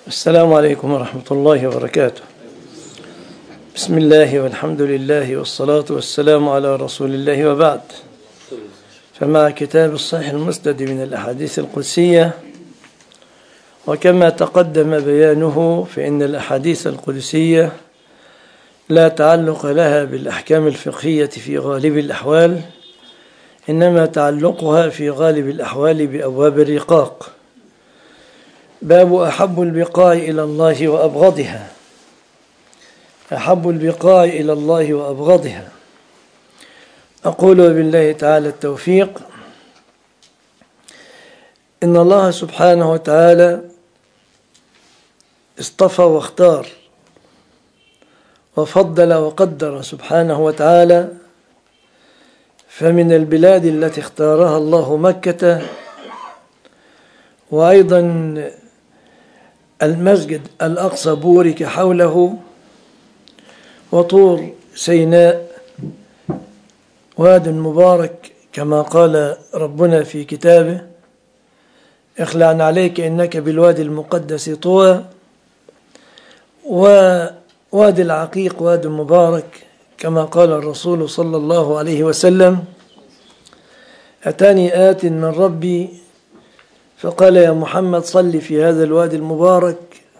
السلام عليكم ورحمة الله وبركاته. بسم الله والحمد لله والصلاة والسلام على رسول الله وبعد. فمع كتاب الصحيح المسند من الأحاديث القدسية، وكما تقدم بيانه فإن الأحاديث القدسية لا تعلق لها بالأحكام الفقهية في غالب الأحوال، إنما تعلقها في غالب الأحوال بأبواب الرقاق. باب أحب البقاع إلى الله وأبغضها. أحب البقاع إلى الله وأبغضها. أقول بالله تعالى التوفيق. إن الله سبحانه وتعالى اصطفى واختار وفضل وقدر سبحانه وتعالى، فمن البلاد التي اختارها الله مكة، وأيضا المسجد الأقصى بورك حوله، وطور سيناء واد مبارك كما قال ربنا في كتابه: اخلع عليك إنك بالوادي المقدس طوى، ووادي العقيق واد مبارك كما قال الرسول صلى الله عليه وسلم: أتاني آت من ربي فقال يا محمد صل في هذا الوادي المبارك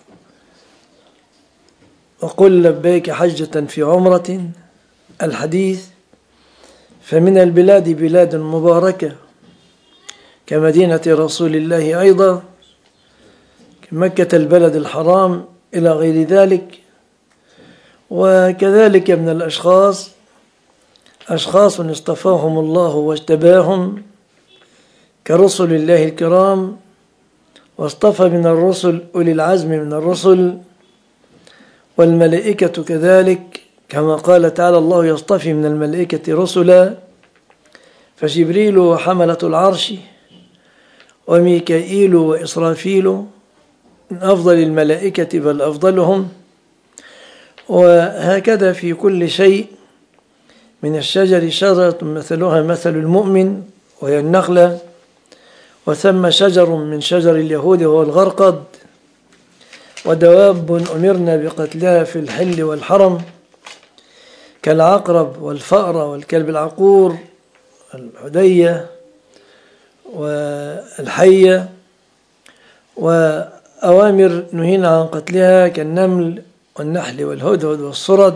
وقل لبيك حجة في عمرة. الحديث. فمن البلاد بلاد مباركة كمدينة رسول الله، أيضا كمكة البلد الحرام إلى غير ذلك. وكذلك من الأشخاص أشخاص اصطفاهم الله واجتباهم كرسل الله الكرام، واصطفى من الرسل أولي العزم من الرسل، والملائكة كذلك، كما قال تعالى: الله يصطفي من الملائكة رسلا، فجبريل وحملة العرش وميكائيل وإسرافيل من أفضل الملائكة بل أفضلهم. وهكذا في كل شيء. من الشجر شجرة مثلها مثل المؤمن وهي النخلة، وثم شجر من شجر اليهود وهو الغرقد، ودواب أمرنا بقتلها في الحل والحرم كالعقرب والفأر والكلب العقور الحدية والحية، وأوامر نهينا عن قتلها كالنمل والنحل والهدهد والصرد.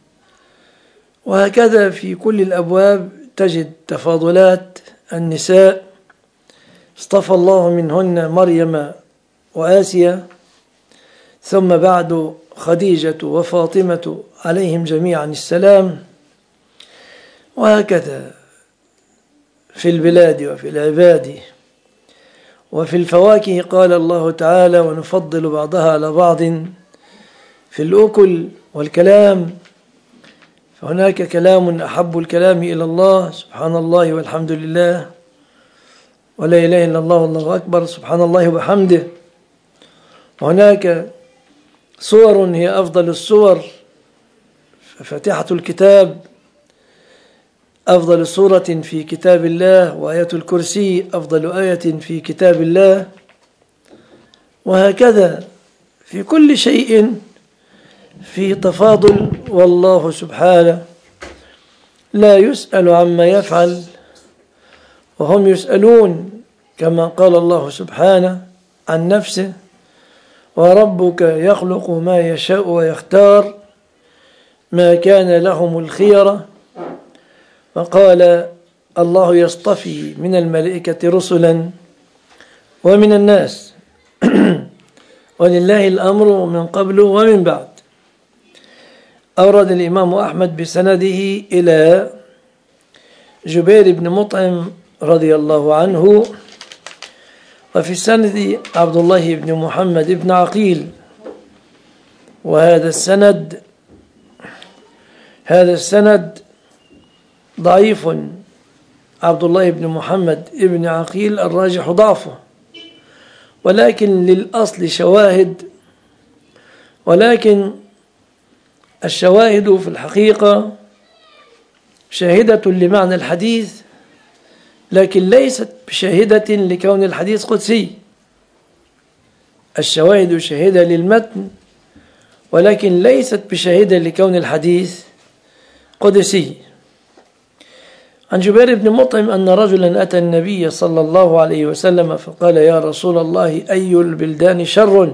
وهكذا في كل الأبواب تجد تفاضلات. النساء اصطفى الله منهن مريم وآسيا، ثم بعد خديجة وفاطمة عليهم جميعا السلام. وهكذا في البلاد وفي العباد وفي الفواكه. قال الله تعالى: ونفضل بعضها على بعض في الأكل والكلام. فهناك كلام أحب الكلام إلى الله: سبحان الله والحمد لله ولا إله إلا الله والله أكبر، سبحان الله وبحمده. وهناك صور هي أفضل الصور، ففاتحة الكتاب أفضل سورة في كتاب الله، وآية الكرسي أفضل آية في كتاب الله. وهكذا في كل شيء في تفاضل. والله سبحانه لا يسأل عما يفعل وهم يسألون، كما قال الله سبحانه عن نفسه: وربك يخلق ما يشاء ويختار ما كان لهم الخيرة. وقال الله يصطفي من الملائكة رسلا ومن الناس ولله الأمر من قبل ومن بعد. أورد الإمام أحمد بسنده إلى جبير بن مطعم رضي الله عنه، وفي السند عبد الله بن محمد بن عقيل. وهذا السند ضعيف. عبد الله بن محمد بن عقيل الراجح ضعفه، ولكن للأصل شواهد. ولكن الشواهد في الحقيقة شاهدة لمعنى الحديث، لكن ليست بشاهدة لكون الحديث قدسي. الشواهد شاهدة للمتن، ولكن ليست بشاهدة لكون الحديث قدسي. عن جبير بن مطعم أن رجلا أتى النبي صلى الله عليه وسلم فقال: يا رسول الله، أي البلدان شر؟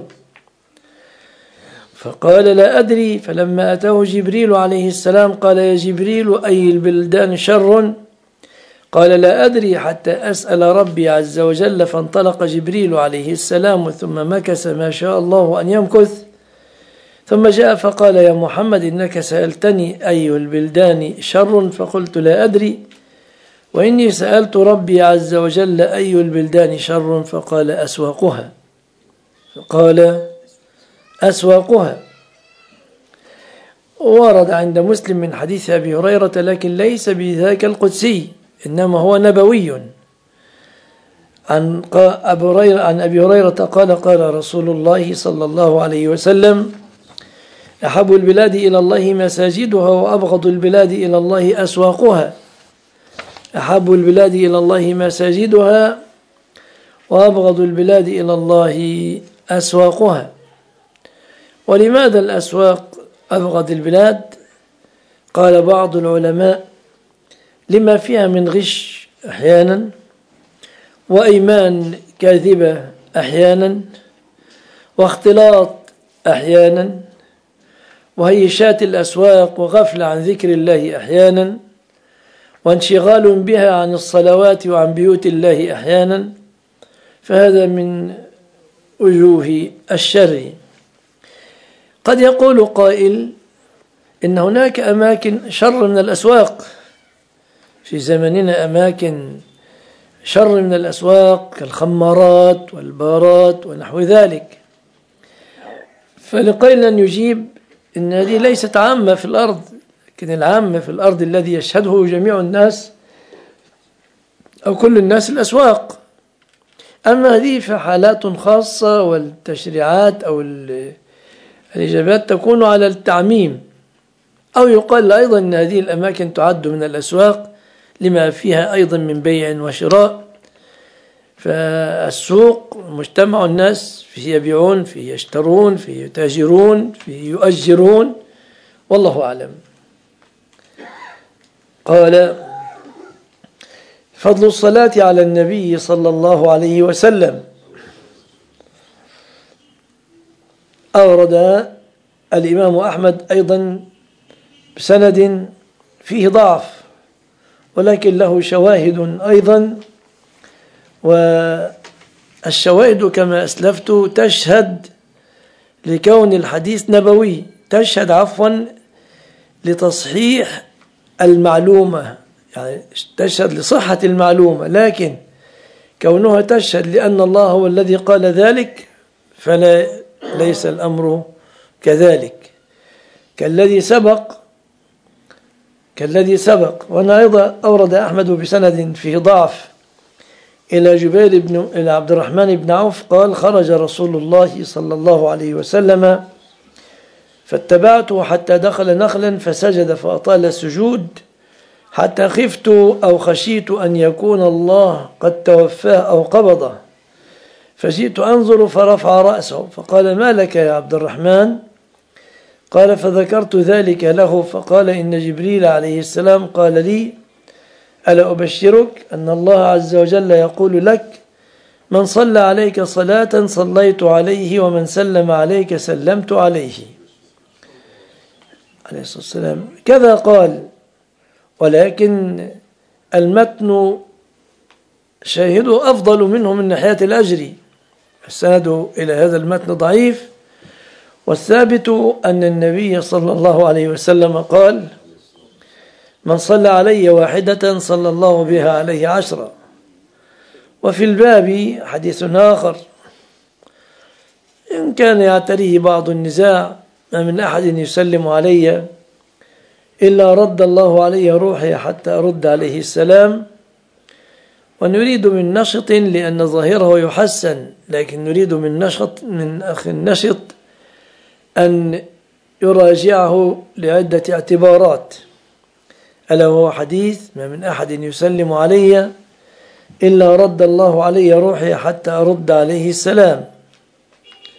فقال: لا أدري. فلما أتاه جبريل عليه السلام قال: يا جبريل، أي البلدان شر؟ قال: لا أدري حتى أسأل ربي عز وجل. فانطلق جبريل عليه السلام ثم مكث ما شاء الله أن يمكث، ثم جاء فقال: يا محمد، إنك سألتني أي البلدان شر، فقلت: لا أدري، وإني سألت ربي عز وجل أي البلدان شر، فقال: أسواقها. ورد عند مسلم من حديث أبي هريرة، لكن ليس بذاك القدسي، إنما هو نبوي. عن أبي هريرة قال: قال رسول الله صلى الله عليه وسلم: أحب البلاد إلى الله مساجدها، وأبغض البلاد إلى الله أسواقها. أحب البلاد إلى الله مساجدها، وأبغض البلاد إلى الله أسواقها. ولماذا الأسواق أبغض البلاد؟ قال بعض العلماء: لما فيها من غش أحيانا، وأيمان كاذبة أحيانا، واختلاط أحيانا، وهيشات الأسواق، وغفل عن ذكر الله أحيانا، وانشغال بها عن الصلوات وعن بيوت الله أحيانا. فهذا من وجوه الشر. قد يقول قائل إن هناك أماكن شر من الأسواق، في زمننا أماكن شر من الأسواق كالخمارات والبارات ونحو ذلك. فلقيل أن يجيب إن هذه ليست عامة في الأرض، لكن العامة في الأرض الذي يشهده جميع الناس أو كل الناس الأسواق. أما هذه فحالات خاصة، والتشريعات أو الإجابات تكون على التعميم. أو يقال أيضا أن هذه الأماكن تعد من الأسواق لما فيها أيضا من بيع وشراء. فالسوق مجتمع الناس، فيه يبيعون، فيه يشترون، فيه يتاجرون، فيه يؤجرون، والله أعلم. قال: فضل الصلاة على النبي صلى الله عليه وسلم. أورد الإمام أحمد أيضا بسند فيه ضعف، ولكن له شواهد أيضا، والشواهد كما أسلفت تشهد لكون الحديث نبوي، تشهد لتصحيح المعلومة، يعني تشهد لصحة المعلومة، لكن كونها تشهد لأن الله هو الذي قال ذلك ليس الأمر كذلك، كالذي سبق. وأنا أيضا أورد أحمد بسند فيه ضعف إلى عبد الرحمن بن عوف قال: خرج رسول الله صلى الله عليه وسلم فاتبعته حتى دخل نخلا فسجد فأطال السجود حتى خفت أو خشيت أن يكون الله قد توفاه أو قبضه، فجئت أنظر فرفع رأسه فقال: ما لك يا عبد الرحمن؟ قال: فذكرت ذلك له، فقال: إن جبريل عليه السلام قال لي: ألا أبشرك أن الله عز وجل يقول لك: من صلى عليك صلاة صليت عليه، ومن سلم عليك سلمت عليه. عليه الصلاة والسلام كذا قال، ولكن المتن شاهده أفضل منه من ناحية الأجر. السند إلى هذا المتن ضعيف، والثابت أن النبي صلى الله عليه وسلم قال: من صلى علي واحدة صلى الله بها عليه 10. وفي الباب حديث آخر إن كان يعتريه بعض النزاع: ما من أحد يسلم علي إلا رد الله علي روحي حتى أرد عليه السلام. ونريد من نشط، لأن ظاهره يحسن، لكن نريد من أخ النشط أن يراجعه لعدة اعتبارات، ألا وهو حديث: ما من أحد يسلم علي إلا رد الله علي روحي حتى أرد عليه السلام.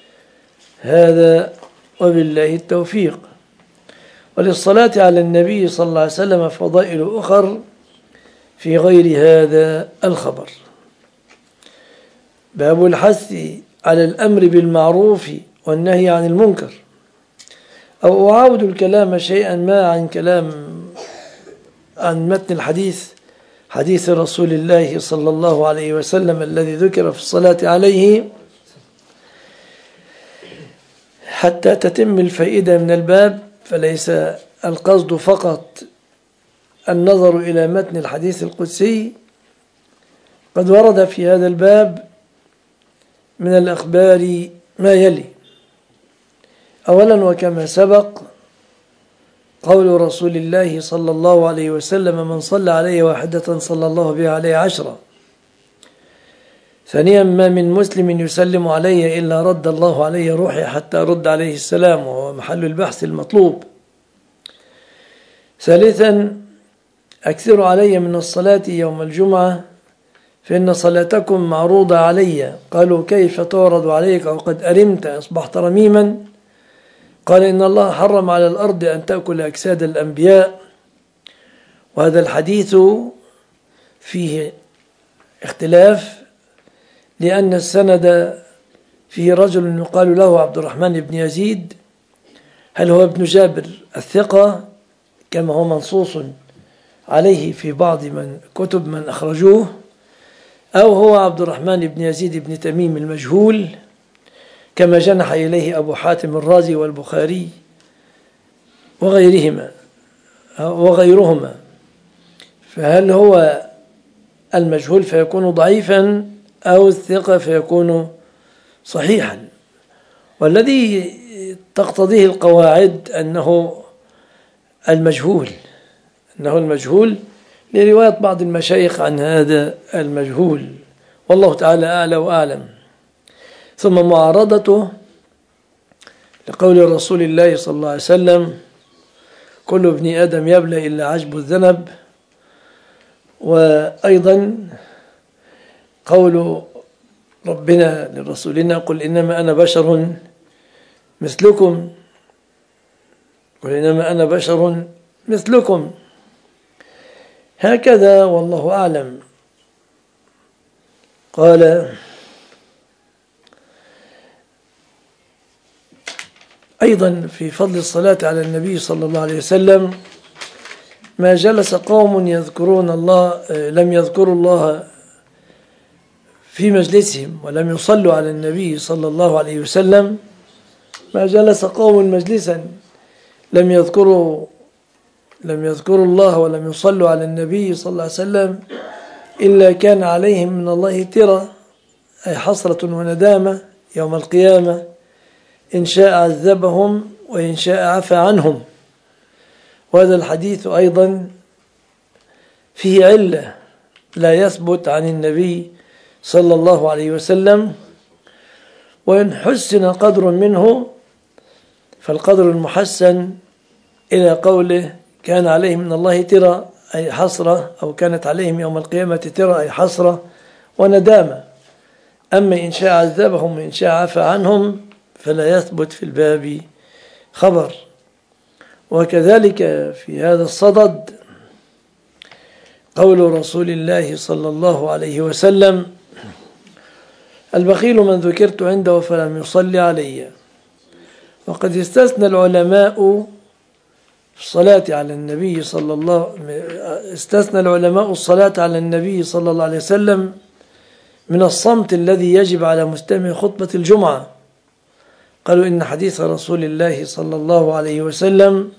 هذا وبالله التوفيق. وللصلاة على النبي صلى الله عليه وسلم فضائل أخر في غير هذا الخبر. باب الحث على الأمر بالمعروف والنهي عن المنكر. أو أعاود الكلام شيئا ما عن متن الحديث، حديث رسول الله صلى الله عليه وسلم الذي ذكر في الصلاة عليه، حتى تتم الفائدة من الباب. فليس القصد فقط النظر إلى متن الحديث القدسي، قد ورد في هذا الباب من الأخبار ما يلي. أولا، وكما سبق، قول رسول الله صلى الله عليه وسلم: من صلى عليه واحدة صلى الله بها عليه 10. ثانيا، ما من مسلم يسلم علي إلا رد الله عليه روحي حتى أرد عليه السلام، وهو محل البحث المطلوب. ثالثا، أكثروا علي من الصلاة يوم الجمعة فإن صلاتكم معروضة علي. قالوا: كيف تعرض عليك وقد أرمت أصبحت رميما؟ قال: إن الله حرم على الأرض أن تأكل أجساد الأنبياء. وهذا الحديث فيه اختلاف، لأن السند فيه رجل يقال له عبد الرحمن بن يزيد، هل هو ابن جابر الثقة كما هو منصوص عليه في بعض كتب من أخرجوه، أو هو عبد الرحمن بن يزيد بن تميم المجهول كما جنح إليه أبو حاتم الرازي والبخاري وغيرهما. فهل هو المجهول فيكون ضعيفا أو الثقة فيكون صحيحا؟ والذي تقتضيه القواعد أنه المجهول لرواية بعض المشايخ عن هذا المجهول، والله تعالى أعلى وأعلم. ثم معارضته لقول رسول الله صلى الله عليه وسلم: كل ابن آدم يبلى إلا عجب الذنب. وأيضا قول ربنا لرسولنا: قل إنما أنا بشر مثلكم. هكذا والله أعلم. قال أيضا في فضل الصلاة على النبي صلى الله عليه وسلم: ما جلس قوم يذكرون الله لم يذكروا الله في مجلسهم ولم يصلوا على النبي صلى الله عليه وسلم. ما جلس قوم مجلسا لم يذكروا الله ولم يصلوا على النبي صلى الله عليه وسلم إلا كان عليهم من الله ترى، أي حسرة وندامة يوم القيامة، إن شاء عذبهم وإن شاء عفى عنهم. وهذا الحديث أيضا فيه علة، لا يثبت عن النبي صلى الله عليه وسلم، وإن حسن قدر منه فالقدر المحسن إلى قوله: كان عليهم من الله ترى، أي حسرة، أو كانت عليهم يوم القيامة ترى، أي حسرة وندامة. أما إن شاء عذبهم وإن شاء عفى عنهم فلا يثبت في الباب خبر. وكذلك في هذا الصدد قول رسول الله صلى الله عليه وسلم: البخيل من ذكرت عنده فلم يصلي علي. وقد استثنى العلماء الصلاة على النبي صلى الله عليه وسلم من الصمت الذي يجب على مستمع خطبة الجمعة. قالوا إن حديث رسول الله صلى الله عليه وسلم: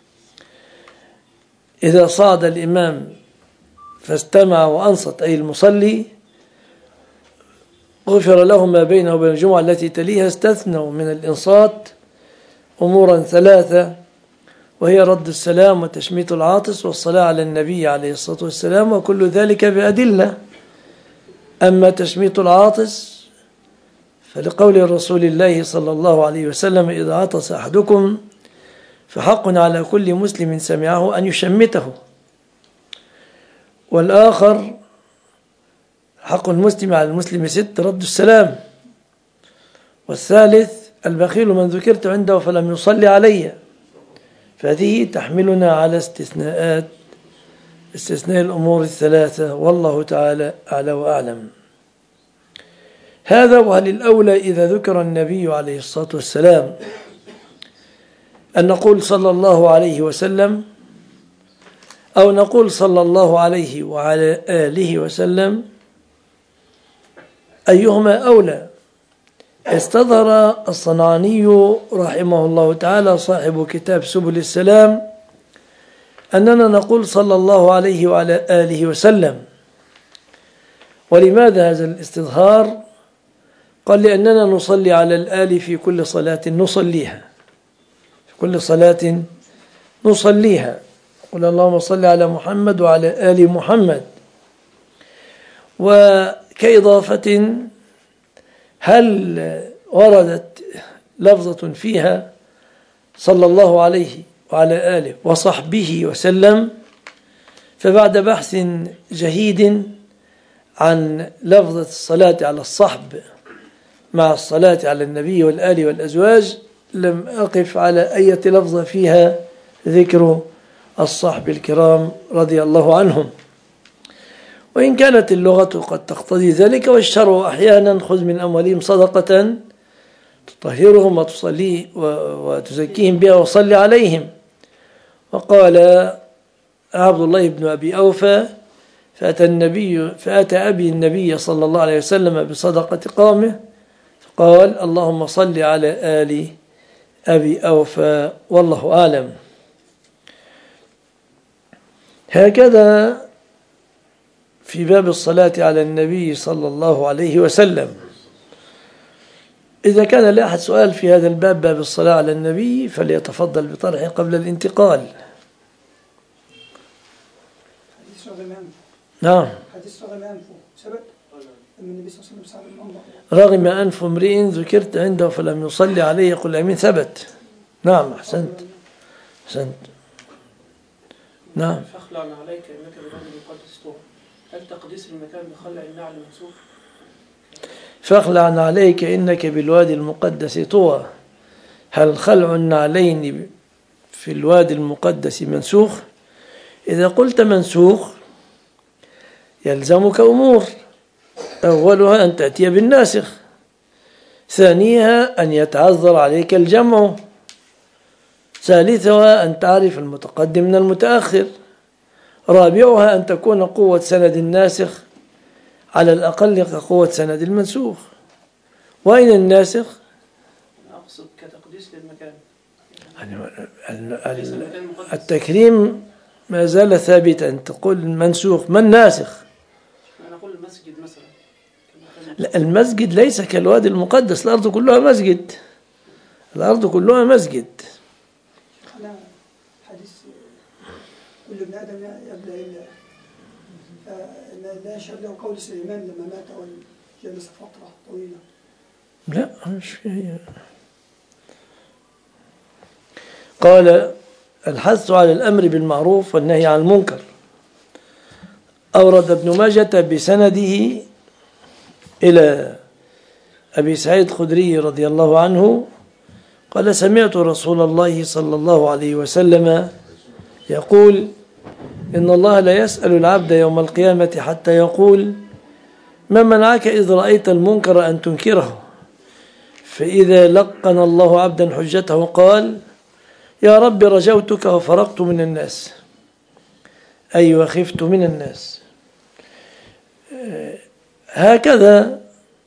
إذا صعد الإمام فاستمع وأنصت، أي المصلي، غفر له ما بينه وبين الجمعة التي تليها. استثنوا من الإنصات أمورا 3، وهي رد السلام وتشميت العاطس والصلاة على النبي عليه الصلاة والسلام، وكل ذلك بأدلة. أما تشميت العاطس فلقول رسول الله صلى الله عليه وسلم: إذا عطس أحدكم فحق على كل مسلم سمعه أن يشمته. والآخر حق المسلم على المسلم 6، رد السلام. والثالث البخيل من ذكرت عنده فلم يصلي علي، فهذه تحملنا على استثناء الأمور الثلاثة، والله تعالى أعلى وأعلم. هذا. وهل الأولى إذا ذكر النبي عليه الصلاة والسلام أن نقول صلى الله عليه وسلم، أو نقول صلى الله عليه وعلى آله وسلم؟ أيهما أولى؟ استظهر الصنعاني رحمه الله تعالى صاحب كتاب سبل السلام أننا نقول صلى الله عليه وعلى آله وسلم. ولماذا هذا الاستظهار؟ قال لأننا نصلي على الآل في كل صلاة نصليها، في كل صلاة نصليها. قل اللهم صل على محمد وعلى آل محمد. وكإضافة، هل وردت لفظة فيها صلى الله عليه وعلى آله وصحبه وسلم؟ فبعد بحث جهيد عن لفظة الصلاة على الصحب مع الصلاة على النبي والآل والأزواج لم أقف على أي لفظة فيها ذكر الصحب الكرام رضي الله عنهم، وإن كانت اللغة قد تقتضي ذلك. والشرع أحيانا خذ من أموالهم صدقة تطهرهم وتصلي وتزكيهم بها وصلي عليهم. وقال عبد الله بن أبي أوفى فأتى أبي النبي صلى الله عليه وسلم بصدقة قومه فقال اللهم صل على آل أبي أوفى، والله أعلم. هكذا في باب الصلاة على النبي صلى الله عليه وسلم. إذا كان لأحد سؤال في هذا الباب، باب الصلاة على النبي، فليتفضل بطرحه قبل الانتقال. نعم. رغم أنف امرئ ذكرت عنده فلم يصلي عليه يقول أمين، ثبت. نعم، أحسنت. نعم. فاخلع عليك إنك بالوادي المقدس طوى. هل تقديس المكان بخلع النعل منسوخ؟ فاخلع عليك إنك بالوادي المقدس طوى. هل خلع النعلين في الوادي المقدس منسوخ؟ إذا قلت منسوخ يلزمك أمور: أولها أن تأتي بالناسخ، ثانيها أن يتعذر عليك الجمع، ثالثها أن تعرف المتقدم من المتأخر، رابعها أن تكون قوة سند الناسخ على الأقل كقوة سند المنسوخ. وأين الناسخ؟ أقصد كتقديس للمكان. التكريم ما زال ثابتا. تقول المنسوخ، ما الناسخ؟ أنا أقول المسجد مثلا. لا، المسجد ليس كالوادي المقدس، الأرض كلها مسجد، الأرض كلها مسجد. حديث كل ابن آدم يبلى إلا لا يشهد له قول سليمان لما مات وجلس فترة طويلة. لا، مش فيه. قال الحث على الأمر بالمعروف والنهي عن المنكر. أورد ابن ماجة بسنده إلى أبي سعيد الخدري رضي الله عنه قال سمعت رسول الله صلى الله عليه وسلم يقول إن الله لا يسأل العبد يوم القيامة حتى يقول ما منعك إذ رأيت المنكر أن تنكره؟ فإذا لقن الله عبدا حجته قال يا رب رجوتك وفرقت من الناس، أي وخفت من الناس. هكذا.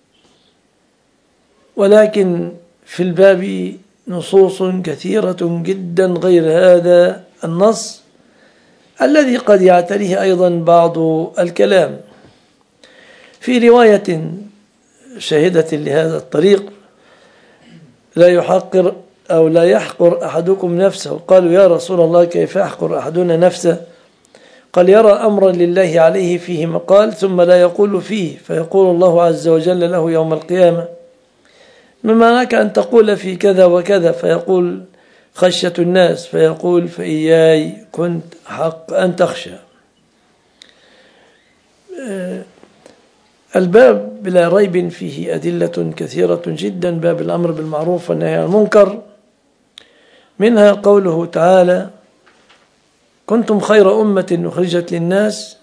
ولكن في الباب نصوص كثيرة جدا غير هذا النص الذي قد يعتريه أيضا بعض الكلام. في رواية شاهدة لهذا الطريق لا يحقر أو لا يحقر أحدكم نفسه. قالوا يا رسول الله كيف يحقر أحدنا نفسه؟ قال يرى أمرا لله عليه فيه مقال ثم لا يقول فيه، فيقول الله عز وجل له يوم القيامة ما معناك أن تقول في كذا وكذا؟ فيقول خشية الناس، فيقول فإياي كنت حق أن تخشى. الباب بلا ريب فيه أدلة كثيرة جدا، باب الأمر بالمعروف والنهي عن المنكر، منها قوله تعالى: كنتم خير أمة أخرجت للناس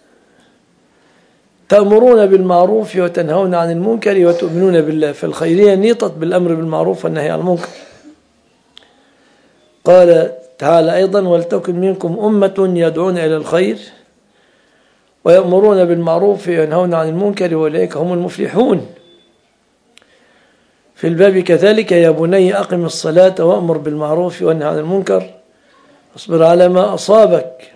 تأمرون بالمعروف وتنهون عن المنكر وتؤمنون بالله. فالخيرية نيطت بالأمر بالمعروف والنهي عن المنكر. قال تعالى أيضا: ولتكن منكم أمة يدعون إلى الخير ويأمرون بالمعروف وينهون عن المنكر وأولئك هم المفلحون. في الباب كذلك: يا بني أقم الصلاة وأمر بالمعروف وانهى عن المنكر واصبر على ما أصابك.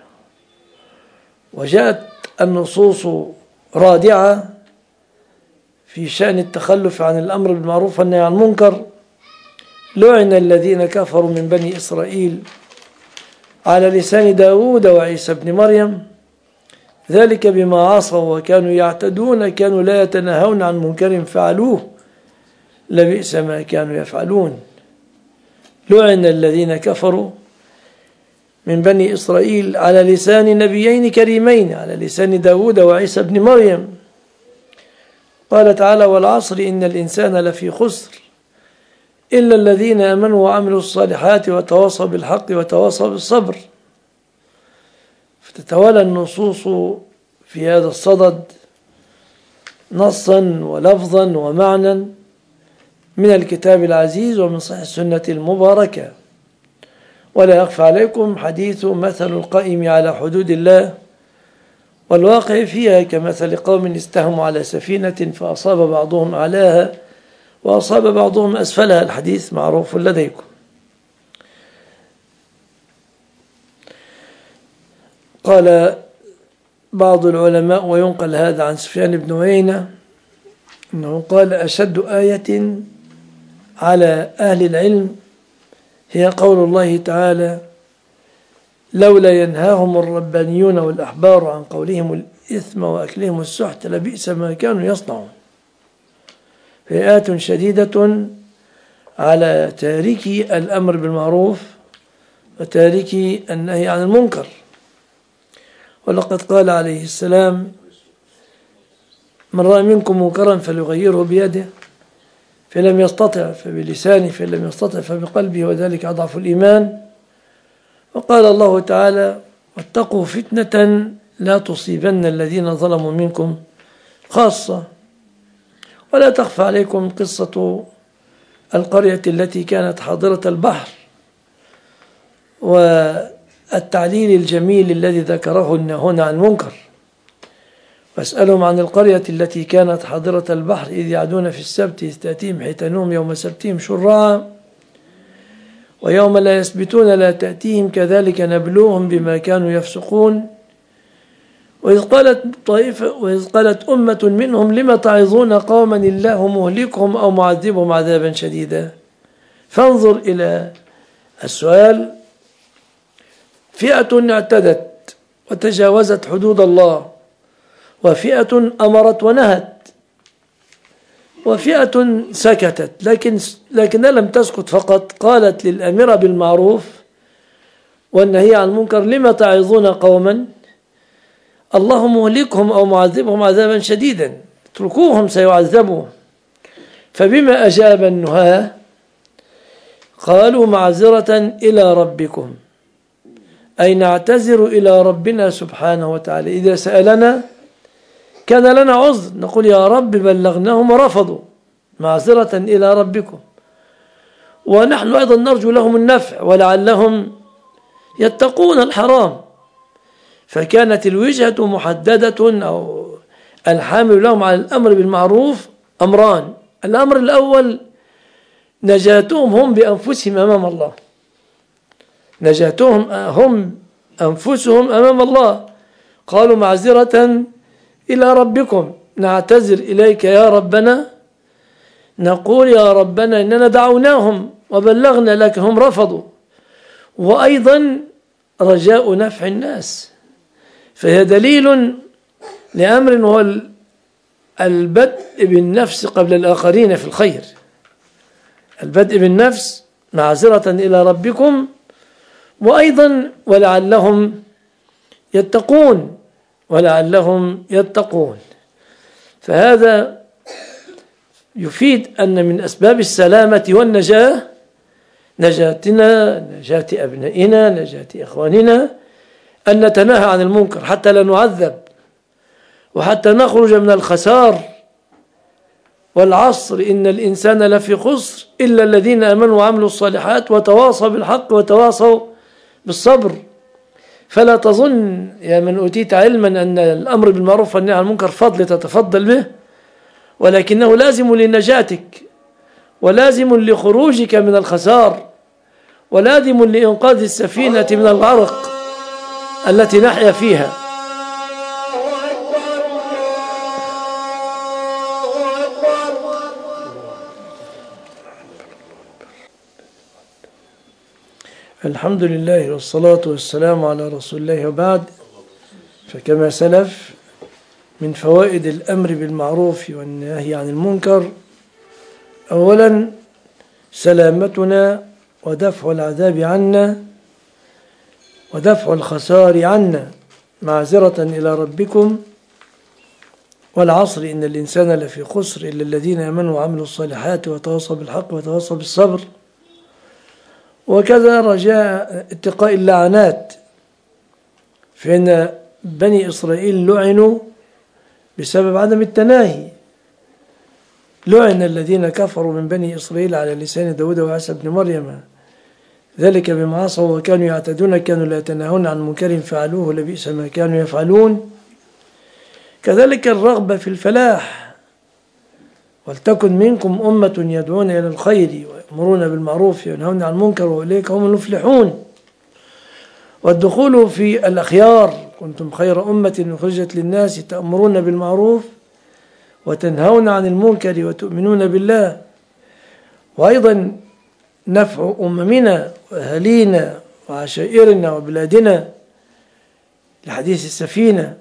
وجاءت النصوص رادعة في شأن التخلف عن الأمر بالمعروف والنهي عن المنكر: لعن الذين كفروا من بني إسرائيل على لسان داود وعيسى بن مريم ذلك بما عصوا وكانوا يعتدون كانوا لا يتناهون عن منكر فعلوه لبئس ما كانوا يفعلون. لعن الذين كفروا من بني إسرائيل على لسان نبيين كريمين، على لسان داود وعيسى بن مريم. قال تعالى: والعصر إن الإنسان لفي خسر إلا الذين آمنوا وعملوا الصالحات وتواصوا بالحق وتواصوا بالصبر. فتتوالى النصوص في هذا الصدد نصا ولفظا ومعنى من الكتاب العزيز ومن صحيح السنة المباركة. ولا يخفى عليكم حديث مثل القائم على حدود الله والواقع فيها كمثل قوم استهموا على سفينة فأصاب بعضهم أعلاها وأصاب بعضهم أسفلها. الحديث معروف لديكم. قال بعض العلماء وينقل هذا عن سفيان بن عيينة أنه قال: أشد آية على أهل العلم هي قول الله تعالى: لولا ينهاهم الربانيون والأحبار عن قولهم الإثم وأكلهم السحت لبئس ما كانوا يصنعون. فهي آية شديدة على تاركي الأمر بالمعروف وتاركي النهي عن المنكر. ولقد قال عليه السلام: من رأى منكم منكرا فليغيره بيده فلم يستطع فبلسانه فلم يستطع فبقلبه وذلك أضعف الإيمان. وقال الله تعالى: واتقوا فتنة لا تصيبن الذين ظلموا منكم خاصة. ولا تخفى عليكم قصة القرية التي كانت حاضرة البحر والتعليل الجميل الذي ذكره هنا عن المنكر. واسألهم عن القرية التي كانت حاضرة البحر إذ يعدون في السبت إذ تأتيهم حيتانهم يوم سبتهم شرعا ويوم لا يسبتون لا تأتيهم كذلك نبلوهم بما كانوا يفسقون. وإذ قالت أمة منهم لم تعظون قوما الله مهلكهم أو معذبهم عذابا شديدا. فانظر إلى السؤال: فئة اعتدت وتجاوزت حدود الله، وفئة أمرت ونهت، وفئة سكتت لكنها لم تسكت فقط، قالت للأمر بالمعروف والنهي عن المنكر: لما تعظون قوما الله مهلكهم أو معذبهم عذابا شديدا، اتركوهم سيعذبوا. فبما أجاب النهاة؟ قالوا: معذرة إلى ربكم، أي نعتذر إلى ربنا سبحانه وتعالى. إذا سألنا كان لنا عذر نقول: يا رب بلغناهم ورفضوا، معذرة إلى ربكم. ونحن أيضا نرجو لهم النفع ولعلهم يتقون الحرام. فكانت الوجهة محددة أو الحامل لهم على الأمر بالمعروف أمران: الأمر الأول نجاتهم هم بأنفسهم أمام الله، نجاتهم هم أنفسهم أمام الله. قالوا: معذرة إلى ربكم، نعتذر إليك يا ربنا، نقول يا ربنا إننا دعوناهم وبلغنا لك هم رفضوا. وأيضا رجاء نفع الناس، فهي دليل لأمر هو البدء بالنفس قبل الآخرين في الخير. البدء بالنفس، معذرة إلى ربكم، وأيضا ولعلهم يتقون، ولعلهم يتقون. فهذا يفيد أن من أسباب السلامة والنجاة نجاتنا، نجاة أبنائنا، نجاة إخواننا، أن نتناهى عن المنكر حتى لا نعذب وحتى نخرج من الخسار. والعصر إن الإنسان لفي خسر إلا الذين آمنوا وعملوا الصالحات وتواصوا بالحق وتواصوا بالصبر. فلا تظن يا من أوتيت علما أن الأمر بالمعروف والنهي عن المنكر فضل تتفضل به، ولكنه لازم لنجاتك ولازم لخروجك من الخسار ولازم لإنقاذ السفينة من الغرق التي نحيا فيها. الحمد لله والصلاة والسلام على رسول الله، وبعد. فكما سلف من فوائد الأمر بالمعروف والنهي عن المنكر: أولا سلامتنا ودفع العذاب عنا ودفع الخسار عنا، معذرة إلى ربكم والعصر إن الإنسان لفي خسر إلا الذين آمنوا وعملوا الصالحات وتواصوا بالحق وتواصوا بالصبر. وكذا رجاء اتقاء اللعنات، فإن بني إسرائيل لعنوا بسبب عدم التناهي. لعن الذين كفروا من بني إسرائيل على لسان داود وعيسى بن مريم، ذلك بما عصوا وكانوا يعتدون، كانوا لا يتناهون عن منكر فعلوه لبئس ما كانوا يفعلون. كذلك الرغبة في الفلاح: ولتكن منكم أمة يدعون إلى الخير ويأمرون بالمعروف وينهون عن المنكر وأولئك هم المفلحون. والدخول في الأخيار: كنتم خير أمة أخرجت للناس تأمرون بالمعروف وتنهون عن المنكر وتؤمنون بالله. وأيضا نفع أممنا وأهلينا وعشائرنا وبلادنا لحديث السفينة.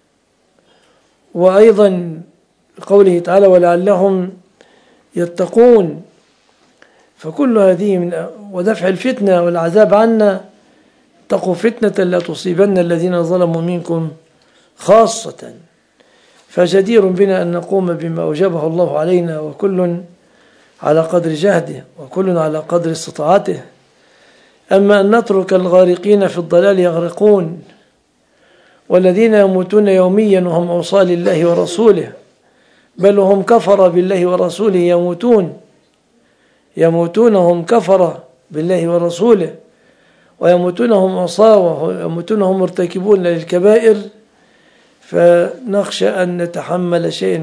وأيضا قوله تعالى: ولعلهم يتقون. فكل هذه من ودفع الفتنة والعذاب عنا. اتقوا فتنة لا تصيبن الذين ظلموا منكم خاصة. فجدير بنا أن نقوم بما أوجبه الله علينا، وكل على قدر جهده وكل على قدر استطاعته. أما أن نترك الغارقين في الضلال يغرقون، والذين يموتون يوميا وهم أوصال الله ورسوله، بل هم كفر بالله ورسوله يموتون هم كفر بالله ورسوله، ويموتون هم عصاة ويموتون هم مرتكبون للكبائر. فنخشى أن نتحمل شيء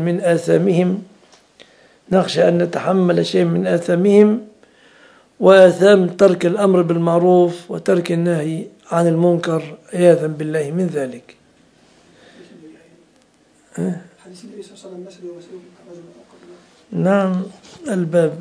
من آثامهم وآثام ترك الأمر بالمعروف وترك النهي عن المنكر، عياذا بالله من ذلك. حديث النبي صلى الله عليه وسلم: مثل ومثلكم كرجل أوقد. نعم الباب،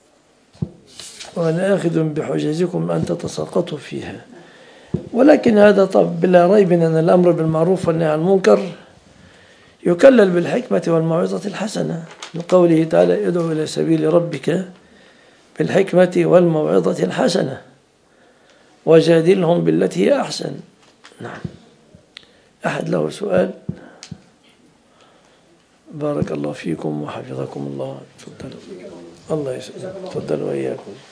وأنا آخذ بحجزكم أن تتساقطوا فيها. ولكن هذا بلا ريب أن الأمر بالمعروف والنهي عن المنكر يكلل بالحكمة والموعظة الحسنة، من قوله تعالى: ادعو إلى سبيل ربك بالحكمة والموعظة الحسنة وجادلهم بالتي هي أحسن. نعم. أحد له سؤال؟ بارك الله فيكم وحفظكم الله. تفضلوا. الله يسلمك. تفضلوا وإياكم.